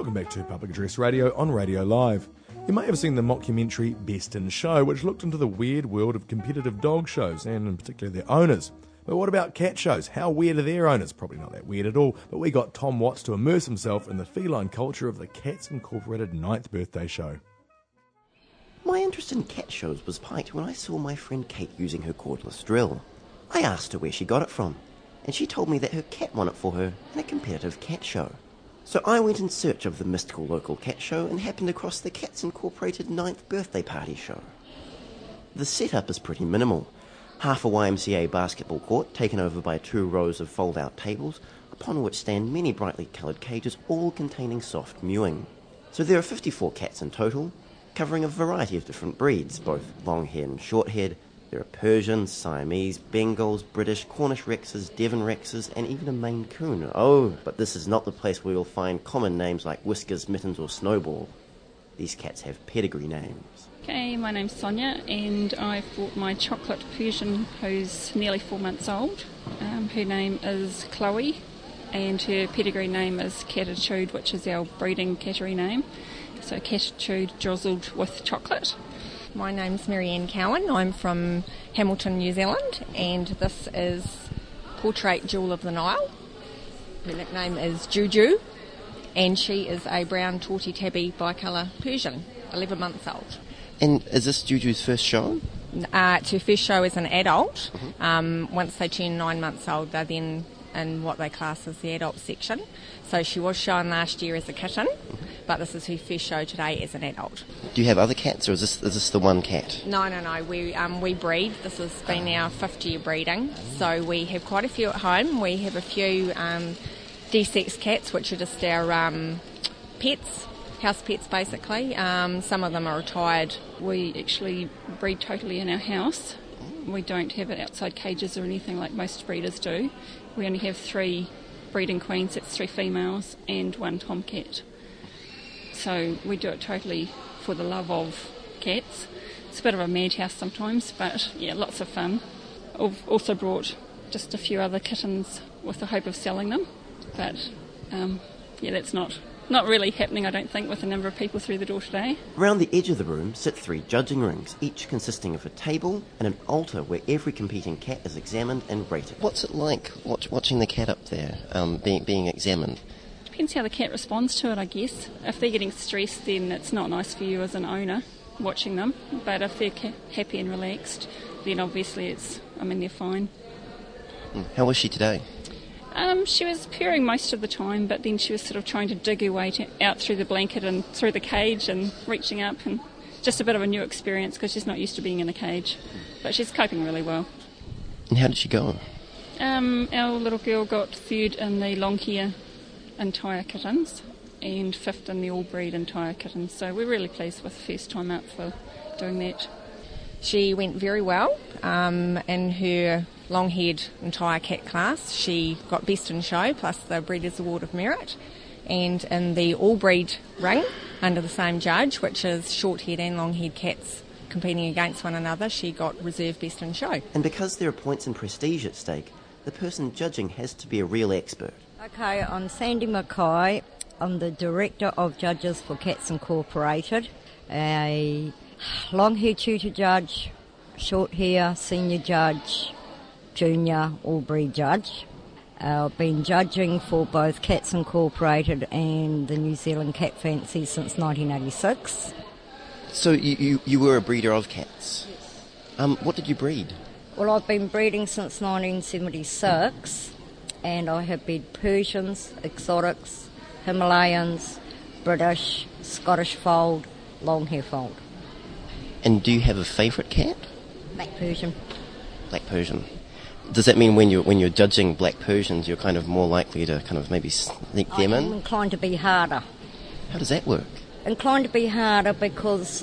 Welcome back to Public Address Radio on Radio Live. You may have seen the mockumentary Best in Show, which looked into the weird world of competitive dog shows, and in particular their owners. But what about cat shows? How weird are their owners? Probably not that weird at all, but we got Tom Watts to immerse himself in the feline culture of the Cats Incorporated 9th birthday show. My interest in cat shows was piqued when I saw my friend Kate using her cordless drill. I asked her where she got it from, and she told me that her cat won it for her in a competitive cat show. So I went in search of the mystical local cat show and happened across the Cats Incorporated 9th birthday party show. The setup is pretty minimal. Half a YMCA basketball court taken over by 2 rows of fold-out tables, upon which stand many brightly coloured cages, all containing soft mewing. So there are 54 cats in total, covering a variety of different breeds, both long-haired and short-haired. There are Persians, Siamese, Bengals, British, Cornish Rexes, Devon Rexes, and even a Maine Coon. Oh, but this is not the place where you'll find common names like Whiskers, Mittens or Snowball. These cats have pedigree names. Okay, my name's Sonia, and I've bought my chocolate Persian who's nearly 4 months old. Her name is Chloe, and her pedigree name is Cattitude, which is our breeding cattery name. So Cattitude drizzled with chocolate. My name's Marianne Cowan. I'm from Hamilton, New Zealand, and this is Portrait Jewel of the Nile. Her nickname is Juju, and she is a brown torty tabby bicolour Persian, 11 months old. And is this Juju's first show? It's her first show as an adult. Mm-hmm. Once they turn 9 months old, they're then in what they class as the adult section. So she was shown last year as a kitten, but this is her first show today as an adult. Do you have other cats, or is this the one cat? No. We breed. This has been our 5th year breeding, so we have quite a few at home. We have a few D6 cats, which are just our pets, house pets basically. Some of them are retired. We actually breed totally in our house. We don't have it outside cages or anything like most breeders do. We only have 3 breeding queens, that's 3 females, and 1 tomcat. So we do it totally for the love of cats. It's a bit of a madhouse sometimes, but yeah, lots of fun. I've also brought just a few other kittens with the hope of selling them, but that's not really happening, I don't think, with the number of people through the door today. Around the edge of the room sit 3 judging rings, each consisting of a table and an altar where every competing cat is examined and rated. What's it like watching the cat up there being examined? Depends how the cat responds to it, I guess. If they're getting stressed, then it's not nice for you as an owner watching them. But if they're happy and relaxed, then obviously they're fine. How was she today? She was purring most of the time, but then she was sort of trying to dig her way out through the blanket and through the cage and reaching up, and just a bit of a new experience because she's not used to being in a cage. But she's coping really well. And how did she go? Our little girl got 3rd in the long hair entire kittens and 5th in the all breed entire kittens. So we're really pleased with the first time out for doing that. She went very well. In her long-haired entire cat class, she got Best in Show plus the Breeders' Award of Merit. And in the all-breed ring, under the same judge, which is short-haired and long-haired cats competing against one another, she got Reserve Best in Show. And because there are points and prestige at stake, the person judging has to be a real expert. Okay, I'm Sandy Mackay. I'm the Director of Judges for Cats Incorporated, a long-hair tutor judge, short-hair senior judge, junior all-breed judge. I've been judging for both Cats Incorporated and the New Zealand Cat Fancy since 1986. So you were a breeder of cats? Yes. What did you breed? Well, I've been breeding since 1976, and I have bred Persians, exotics, Himalayans, British, Scottish fold, long-hair fold. And do you have a favourite cat? Black Persian. Black Persian. Does that mean when you're judging Black Persians, you're kind of more likely to kind of maybe sneak them in? I'm inclined to be harder. How does that work? Inclined to be harder because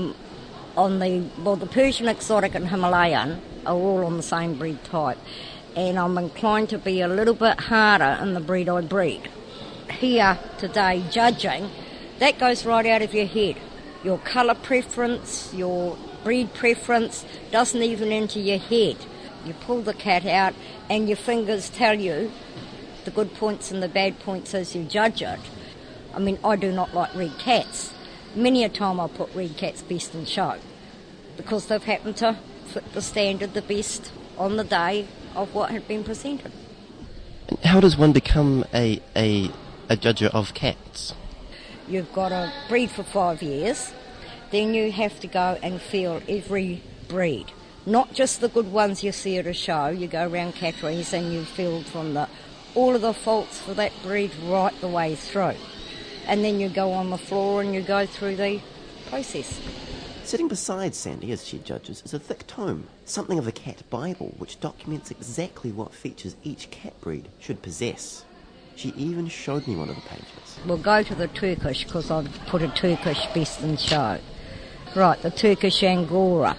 the Persian, exotic and Himalayan are all on the same breed type. And I'm inclined to be a little bit harder in the breed I breed. Here today judging, that goes right out of your head. Your colour preference, your breed preference doesn't even enter your head. You pull the cat out and your fingers tell you the good points and the bad points as you judge it. I mean, I do not like red cats. Many a time I put red cats best in show because they've happened to fit the standard the best on the day of what had been presented. And how does one become a judger of cats? You've got to breed for 5 years, then you have to go and feel every breed. Not just the good ones you see at a show. You go around catteries and you feel from all of the faults for that breed right the way through. And then you go on the floor and you go through the process. Sitting beside Sandy as she judges is a thick tome, something of a cat Bible, which documents exactly what features each cat breed should possess. She even showed me one of the pages. We'll go to the Turkish because I've put a Turkish best in show. Right, the Turkish Angora.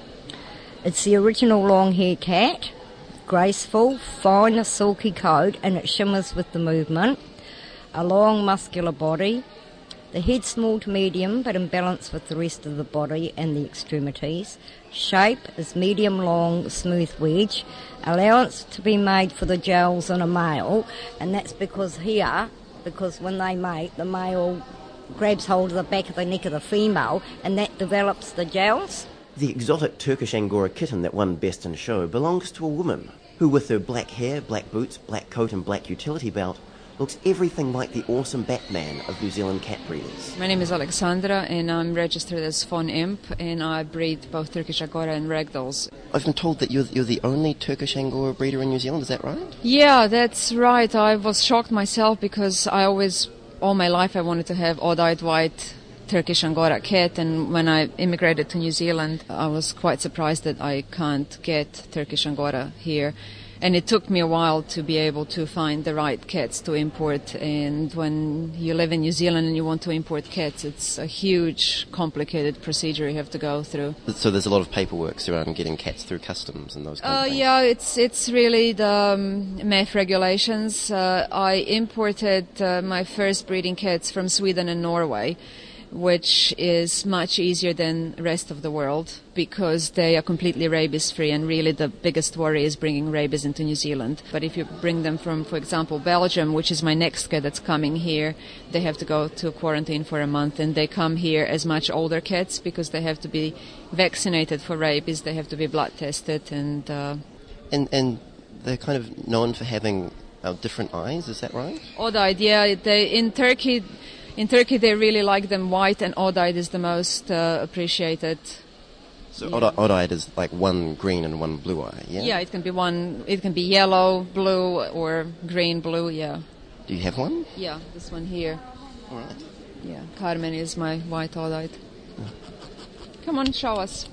It's the original long-haired cat, graceful, fine, a silky coat, and it shimmers with the movement. A long, muscular body. The head small to medium, but in balance with the rest of the body and the extremities. Shape is medium-long, smooth wedge. Allowance to be made for the jowls in a male, and that's because when they mate, the male grabs hold of the back of the neck of the female, and that develops the jowls. The exotic Turkish Angora kitten that won Best in Show belongs to a woman who, with her black hair, black boots, black coat and black utility belt, looks everything like the awesome Batman of New Zealand cat breeders. My name is Alexandra and I'm registered as Fawn Imp and I breed both Turkish Angora and Ragdolls. I've been told that you're the only Turkish Angora breeder in New Zealand, is that right? Yeah, that's right. I was shocked myself because all my life I wanted to have odd-eyed white Turkish Angora cat, and when I immigrated to New Zealand I was quite surprised that I can't get Turkish Angora here. And it took me a while to be able to find the right cats to import. And when you live in New Zealand and you want to import cats, it's a huge, complicated procedure you have to go through. So there's a lot of paperwork surrounding getting cats through customs and those kind of things? Yeah, it's really the MEF regulations. I imported my first breeding cats from Sweden and Norway, which is much easier than the rest of the world because they are completely rabies-free, and really the biggest worry is bringing rabies into New Zealand. But if you bring them from, for example, Belgium, which is my next cat that's coming here, they have to go to quarantine for a month, and they come here as much older cats because they have to be vaccinated for rabies, they have to be blood tested, and they're kind of known for having different eyes, is that right? Odd-eyed, yeah. In Turkey, they really like them white, and odd-eyed is the most appreciated. So yeah. Odd-eyed is like one green and one blue eye, yeah? Yeah, it can be yellow, blue, or green, blue, yeah. Do you have one? Yeah, this one here. All right. Yeah, Carmen is my white odd-eyed. Come on, show us.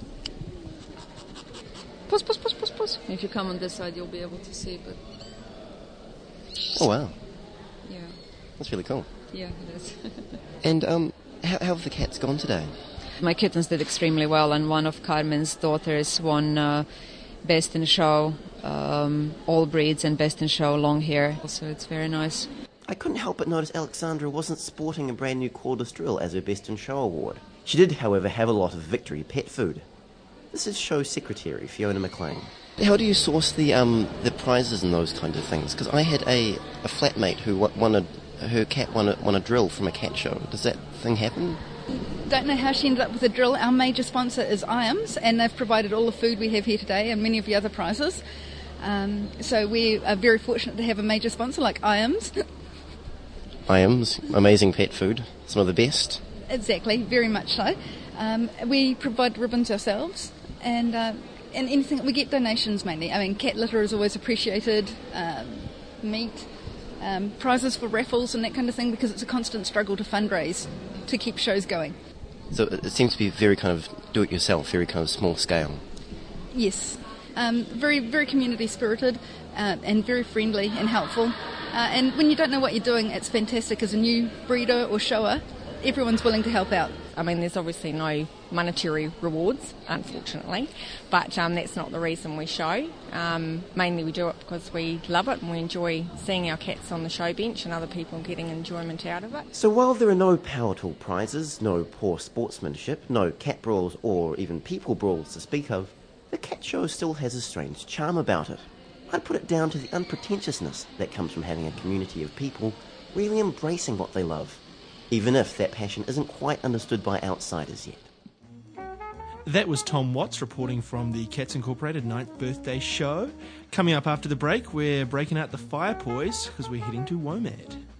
Puss. If you come on this side, you'll be able to see, but... Oh, wow. Yeah. That's really cool. Yeah, it is. And how have the cats gone today? My kittens did extremely well, and one of Carmen's daughters won Best in Show, all breeds, and Best in Show long hair. So it's very nice. I couldn't help but notice Alexandra wasn't sporting a brand new cordless drill as her Best in Show award. She did, however, have a lot of Victory pet food. This is show secretary Fiona McLean. How do you source the prizes and those kinds of things? Because I had a flatmate who her cat won a drill from a cat show. Does that thing happen? Don't know how she ended up with a drill. Our major sponsor is IAMS, and they've provided all the food we have here today and many of the other prizes. So we are very fortunate to have a major sponsor like IAMS. IAMS, amazing pet food, some of the best. Exactly, very much so. We provide ribbons ourselves, and anything we get donations mainly. I mean, cat litter is always appreciated. Meat. Prizes for raffles and that kind of thing, because it's a constant struggle to fundraise to keep shows going. So it seems to be very kind of do-it-yourself, very kind of small scale. Yes, very, very community spirited and very friendly and helpful. And when you don't know what you're doing, it's fantastic as a new breeder or shower. Everyone's willing to help out. I mean, there's obviously no monetary rewards, unfortunately, but that's not the reason we show. Mainly we do it because we love it and we enjoy seeing our cats on the show bench and other people getting enjoyment out of it. So while there are no power tool prizes, no poor sportsmanship, no cat brawls or even people brawls to speak of, the cat show still has a strange charm about it. I'd put it down to the unpretentiousness that comes from having a community of people really embracing what they love even if that passion isn't quite understood by outsiders yet. That was Tom Watts reporting from the Cats Incorporated 9th birthday show. Coming up after the break, we're breaking out the fire poise because we're heading to WOMAD.